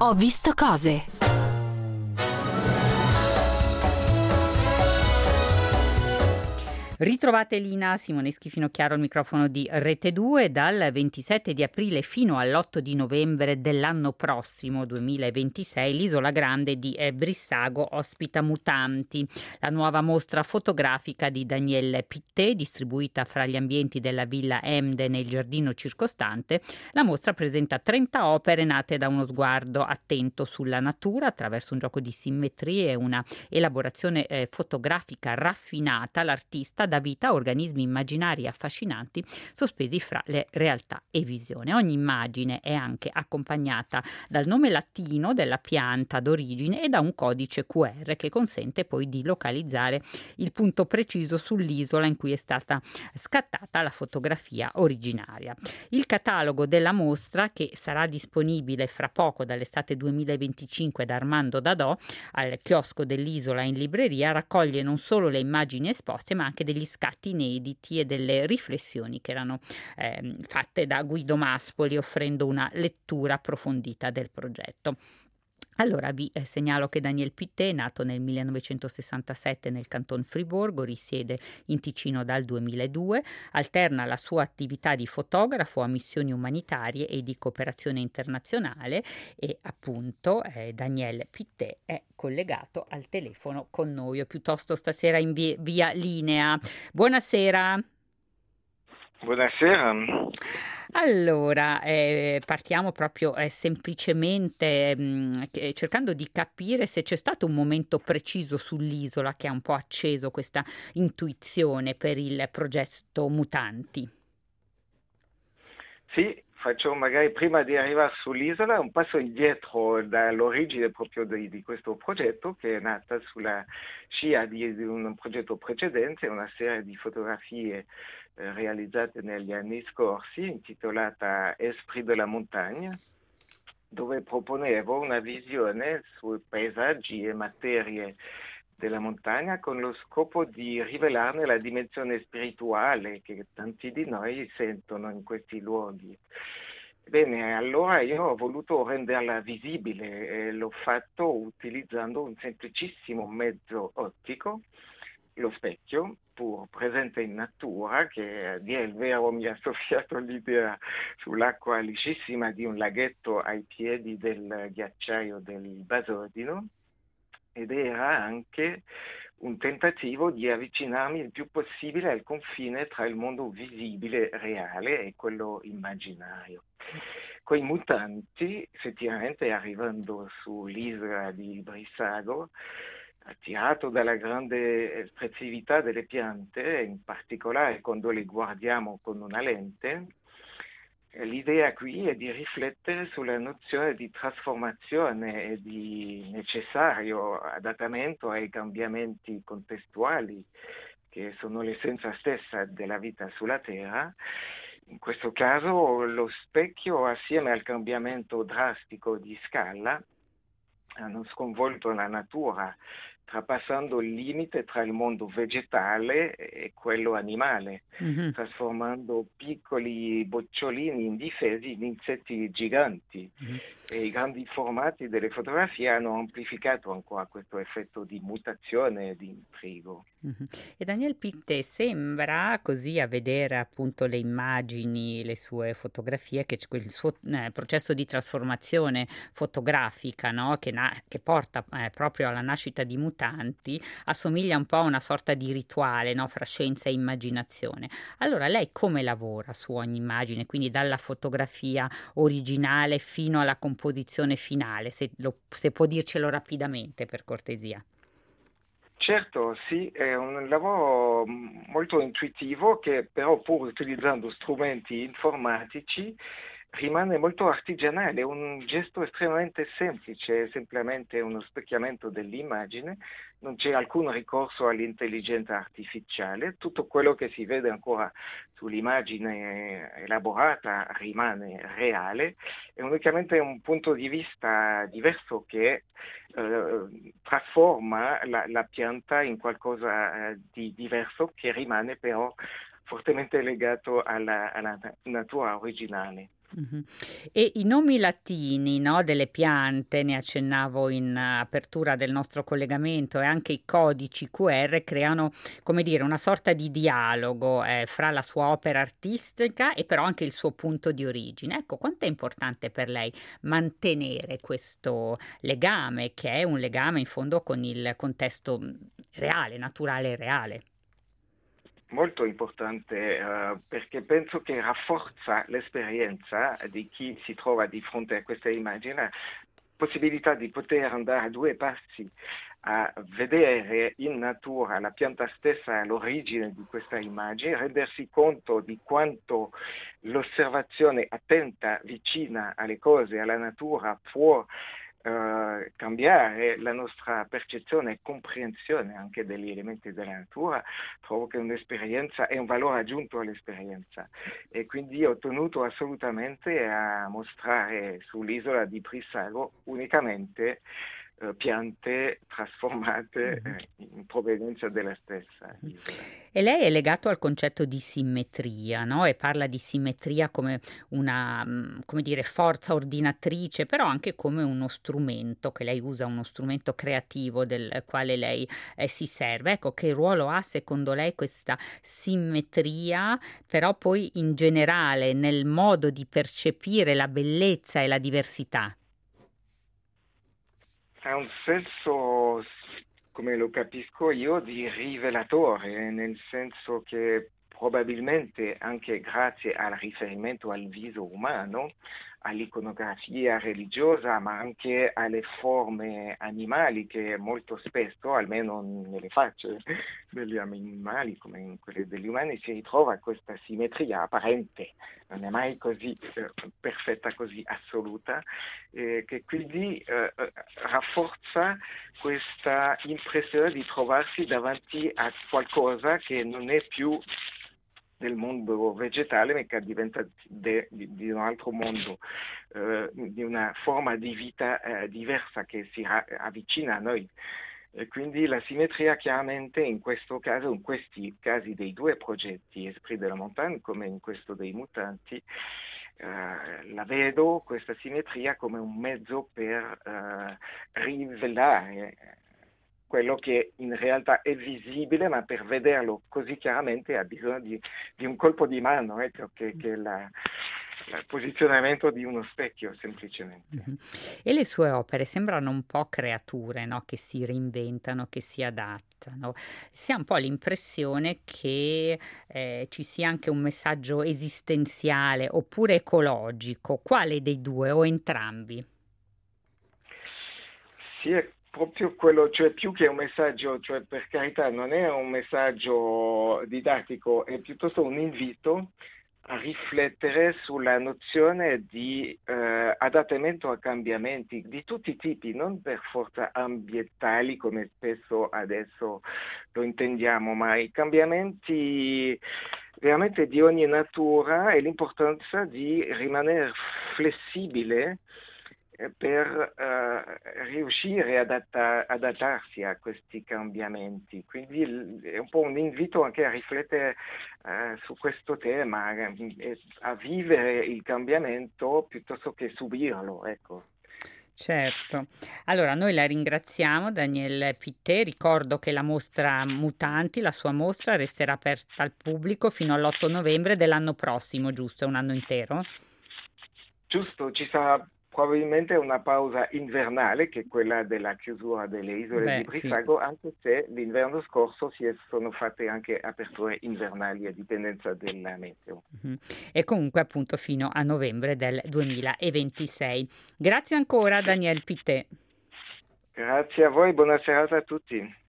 Ho visto cose. Ritrovate Lina Simoneschi Finocchiaro al microfono di Rete 2. Dal 27 di aprile fino all'8 di novembre dell'anno prossimo 2026 l'Isola Grande di Brissago ospita Mutanti, la nuova mostra fotografica di Daniel Pitté, distribuita fra gli ambienti della Villa Emden e il giardino circostante. La mostra presenta 30 opere nate da uno sguardo attento sulla natura attraverso un gioco di simmetrie e una elaborazione fotografica raffinata. L'artista dà vita a organismi immaginari affascinanti sospesi fra le realtà e visione. Ogni immagine è anche accompagnata dal nome latino della pianta d'origine e da un codice QR che consente poi di localizzare il punto preciso sull'isola in cui è stata scattata la fotografia originaria. Il catalogo della mostra, che sarà disponibile fra poco dall'estate 2025 da Armando Dadò al chiosco dell'isola in libreria, raccoglie non solo le immagini esposte ma anche degli scatti inediti e delle riflessioni che erano fatte da Guido Maspoli, offrendo una lettura approfondita del progetto. Allora vi segnalo che Daniel Pitté, nato nel 1967 nel Canton Friburgo, risiede in Ticino dal 2002, alterna la sua attività di fotografo a missioni umanitarie e di cooperazione internazionale e appunto Daniel Pitté è collegato al telefono con noi, o piuttosto stasera in via linea. Buonasera. Buonasera. Allora, partiamo proprio semplicemente cercando di capire se c'è stato un momento preciso sull'isola che ha un po' acceso questa intuizione per il progetto Mutanti. Sì, faccio magari prima di arrivare sull'isola un passo indietro dall'origine proprio di questo progetto, che è nata sulla scia di un progetto precedente, una serie di fotografie realizzate negli anni scorsi, intitolata Esprit de la Montagne, dove proponevo una visione sui paesaggi e materie della montagna con lo scopo di rivelarne la dimensione spirituale che tanti di noi sentono in questi luoghi. Bene, allora io ho voluto renderla visibile e l'ho fatto utilizzando un semplicissimo mezzo ottico, lo specchio, pur presente in natura, che a dire il vero mi ha soffiato l'idea sull'acqua liscissima di un laghetto ai piedi del ghiacciaio del Basodino, ed era anche un tentativo di avvicinarmi il più possibile al confine tra il mondo visibile, reale, e quello immaginario. Con i mutanti, effettivamente arrivando sull'isola di Brissago, attirato dalla grande espressività delle piante, in particolare quando le guardiamo con una lente, l'idea qui è di riflettere sulla nozione di trasformazione e di necessario adattamento ai cambiamenti contestuali che sono l'essenza stessa della vita sulla Terra. In questo caso lo specchio, assieme al cambiamento drastico di scala, hanno sconvolto la natura, trapassando il limite tra il mondo vegetale e quello animale, trasformando piccoli bocciolini indifesi in insetti giganti. E i grandi formati delle fotografie hanno amplificato ancora questo effetto di mutazione e di intrigo. E Daniel Pitté sembra, così a vedere appunto le immagini, le sue fotografie, che quel suo processo di trasformazione fotografica, no? che porta proprio alla nascita di Mutanti, assomiglia un po' a una sorta di rituale, no? Fra scienza e immaginazione. Allora lei come lavora su ogni immagine, quindi dalla fotografia originale fino alla composizione finale, se può dircelo rapidamente per cortesia. Certo, sì, è un lavoro molto intuitivo che però, pur utilizzando strumenti informatici, rimane molto artigianale, un gesto estremamente semplice, semplicemente uno specchiamento dell'immagine, non c'è alcun ricorso all'intelligenza artificiale, tutto quello che si vede ancora sull'immagine elaborata rimane reale, è unicamente un punto di vista diverso che trasforma la pianta in qualcosa di diverso che rimane però fortemente legato alla natura originale. Mh-mh. E i nomi latini, no, delle piante, ne accennavo in apertura del nostro collegamento, e anche i codici QR creano, come dire, una sorta di dialogo, fra la sua opera artistica e però anche il suo punto di origine. Ecco, quant'è importante per lei mantenere questo legame, che è un legame in fondo con il contesto, reale, naturale e reale? Molto importante, perché penso che rafforza l'esperienza di chi si trova di fronte a questa immagine, possibilità di poter andare a due passi a vedere in natura la pianta stessa all'origine di questa immagine, rendersi conto di quanto l'osservazione attenta, vicina alle cose, alla natura, può cambiare la nostra percezione e comprensione anche degli elementi della natura. Trovo che un'esperienza è un valore aggiunto all'esperienza, e quindi ho tenuto assolutamente a mostrare sull'isola di Brissago unicamente piante trasformate Mh-mh. in provenienza della stessa Mh. isola. E lei è legato al concetto di simmetria, no, e parla di simmetria come una, come dire, forza ordinatrice, però anche come uno strumento che lei usa, uno strumento creativo del quale lei, si serve. Ecco, che ruolo ha secondo lei questa simmetria, però poi in generale nel modo di percepire la bellezza e la diversità? Ha un senso, come lo capisco io, di rivelatore, nel senso che probabilmente anche grazie al riferimento al viso umano, all'iconografia religiosa, ma anche alle forme animali che molto spesso, almeno nelle facce degli animali come in quelle degli umani, si ritrova questa simmetria apparente, non è mai così perfetta, così assoluta, che quindi rafforza questa impressione di trovarsi davanti a qualcosa che non è più del mondo vegetale, ma che diventa di un altro mondo, di una forma di vita diversa che si avvicina a noi. E quindi la simmetria chiaramente in questo caso, in questi casi dei due progetti, Esprit de la Montagne come in questo dei mutanti, la vedo questa simmetria come un mezzo per rivelare quello che in realtà è visibile, ma per vederlo così chiaramente ha bisogno di un colpo di mano, ecco, che è il posizionamento di uno specchio semplicemente. Mh-mh. E le sue opere sembrano un po' creature, no, che si reinventano, che si adattano. Si ha un po' l'impressione che, ci sia anche un messaggio esistenziale oppure ecologico. Quale dei 2 o entrambi? Sì, è proprio quello, cioè più che un messaggio, cioè per carità non è un messaggio didattico, è piuttosto un invito a riflettere sulla nozione di adattamento a cambiamenti di tutti i tipi, non per forza ambientali come spesso adesso lo intendiamo, ma i cambiamenti veramente di ogni natura, e l'importanza di rimanere flessibile per riuscire ad adattarsi a questi cambiamenti. Quindi è un po' un invito anche a riflettere su questo tema, e a vivere il cambiamento piuttosto che subirlo, ecco. Certo. Allora noi la ringraziamo Danielle Pitté, ricordo che la mostra Mutanti, la sua mostra resterà aperta al pubblico fino all'8 novembre dell'anno prossimo, giusto? È un anno intero? Giusto, ci sarà probabilmente una pausa invernale, che è quella della chiusura delle isole di Beh, sì. Brissago, anche se l'inverno scorso sono fatte anche aperture invernali a dipendenza della meteo. Mh-mh. E comunque appunto fino a novembre del 2026. Grazie ancora Sì. Danielle Pitté. Grazie a voi, buona serata a tutti.